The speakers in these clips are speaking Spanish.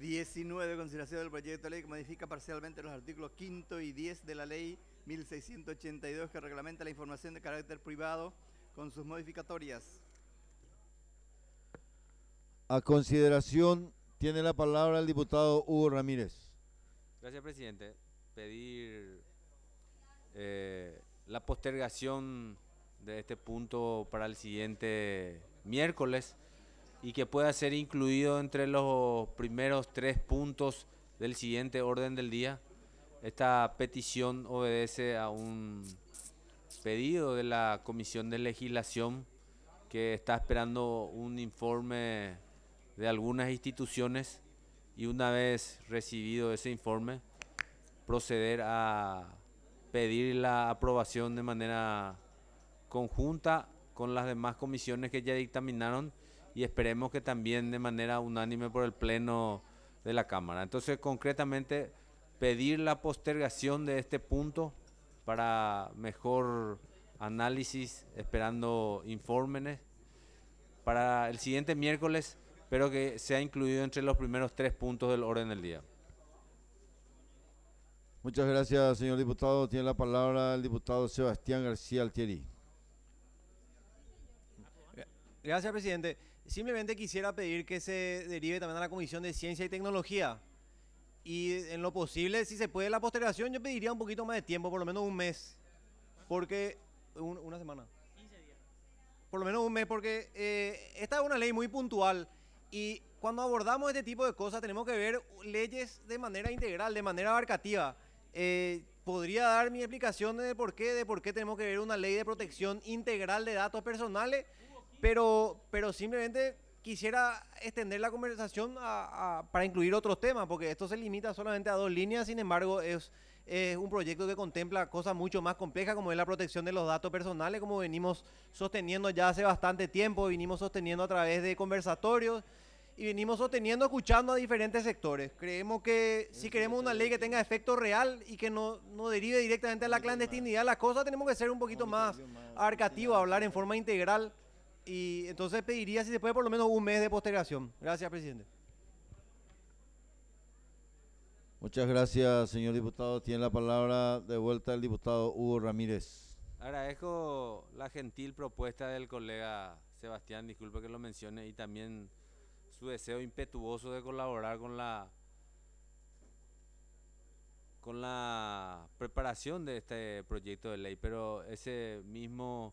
19. Consideración del proyecto de ley que modifica parcialmente los artículos 5 y 10 de la ley 1682 que reglamenta la información de carácter privado con sus modificatorias. A consideración tiene la palabra el diputado Hugo Ramírez. Gracias, presidente. Pedir la postergación de este punto para el siguiente miércoles y que pueda ser incluido entre los primeros 3 puntos del siguiente orden del día. Esta petición obedece a un pedido de la Comisión de Legislación que está esperando un informe de algunas instituciones y una vez recibido ese informe proceder a pedir la aprobación de manera conjunta con las demás comisiones que ya dictaminaron y esperemos que también de manera unánime por el Pleno de la Cámara. Entonces, concretamente, pedir la postergación de este punto para mejor análisis, esperando informes para el siguiente miércoles, pero que sea incluido entre los primeros 3 puntos del orden del día. Muchas gracias, señor diputado. Tiene la palabra el diputado Sebastián García Altieri. Gracias, presidente. Simplemente quisiera pedir que se derive también a la Comisión de Ciencia y Tecnología. Y en lo posible, si se puede la postergación, yo pediría un poquito más de tiempo, por lo menos un mes. Porque... una semana. 15 días. Por lo menos un mes, porque esta es una ley muy puntual. Y cuando abordamos este tipo de cosas tenemos que ver leyes de manera integral, de manera abarcativa. Podría dar mi explicación de por qué tenemos que ver una ley de protección integral de datos personales, pero simplemente quisiera extender la conversación para incluir otros temas, porque esto se limita solamente a 2 líneas, sin embargo es un proyecto que contempla cosas mucho más complejas como es la protección de los datos personales, como venimos sosteniendo ya hace bastante tiempo, venimos sosteniendo a través de conversatorios y venimos sosteniendo, escuchando a diferentes sectores. Creemos que si queremos una ley que tenga efecto real y que no derive directamente a la clandestinidad, las cosas tenemos que ser un poquito más abarcativos, hablar en forma integral. Y entonces pediría, si se puede, por lo menos un mes de postergación. Gracias, presidente. Muchas gracias, señor diputado. Tiene la palabra de vuelta el diputado Hugo Ramírez. Agradezco la gentil propuesta del colega Sebastián, disculpe que lo mencione, y también su deseo impetuoso de colaborar con la preparación de este proyecto de ley, pero ese mismo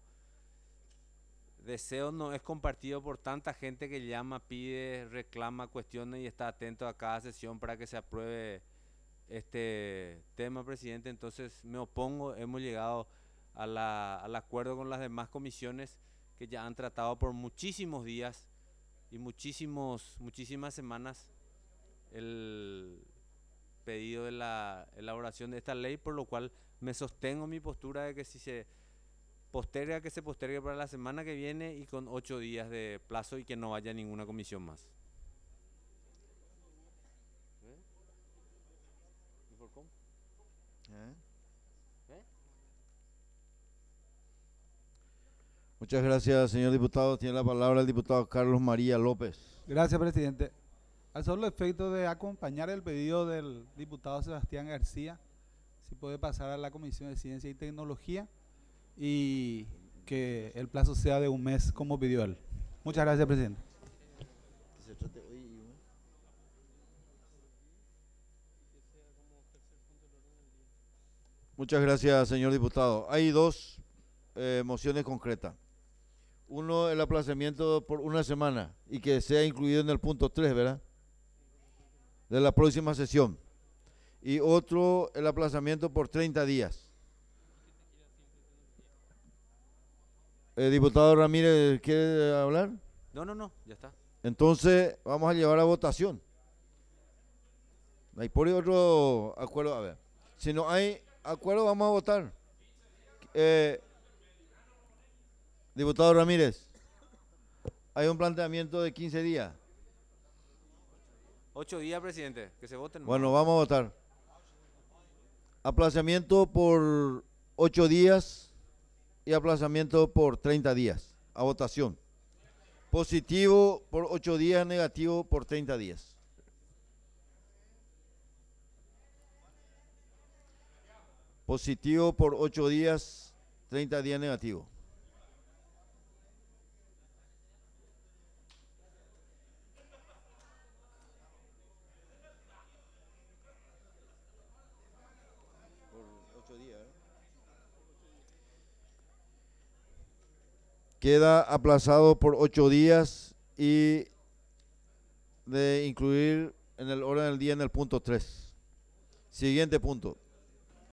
deseo no es compartido por tanta gente que llama, pide, reclama, cuestiona y está atento a cada sesión para que se apruebe este tema, presidente. Entonces me opongo, hemos llegado al acuerdo con las demás comisiones que ya han tratado por muchísimos días y muchísimas semanas el pedido de la elaboración de esta ley, por lo cual me sostengo mi postura de que si se posterga, que se postergue para la semana que viene y con 8 días de plazo y que no haya ninguna comisión más. ¿Y por cómo? Muchas gracias, señor diputado. Tiene la palabra el diputado Carlos María López. Gracias, presidente. Al solo efecto de acompañar el pedido del diputado Sebastián García, si puede pasar a la Comisión de Ciencia y Tecnología y que el plazo sea de un mes como pidió él. Muchas gracias, presidente. Muchas gracias, señor diputado. Hay 2 mociones concretas. Uno, el aplazamiento por una semana y que sea incluido en el punto 3, ¿verdad? De la próxima sesión. Y otro, el aplazamiento por 30 días. Diputado Ramírez, ¿quiere hablar? No, ya está. Entonces, vamos a llevar a votación. Hay por otro acuerdo, a ver. Si no hay acuerdo, vamos a votar. Diputado Ramírez, hay un planteamiento de 15 días. 8 días, presidente, que se voten. Bueno, vamos a votar. Aplazamiento por 8 días y aplazamiento por 30 días. A votación. Positivo por 8 días, negativo por 30 días. Positivo por 8 días, 30 días negativo. Queda aplazado por 8 días y de incluir en el orden del día en el punto 3. Siguiente punto.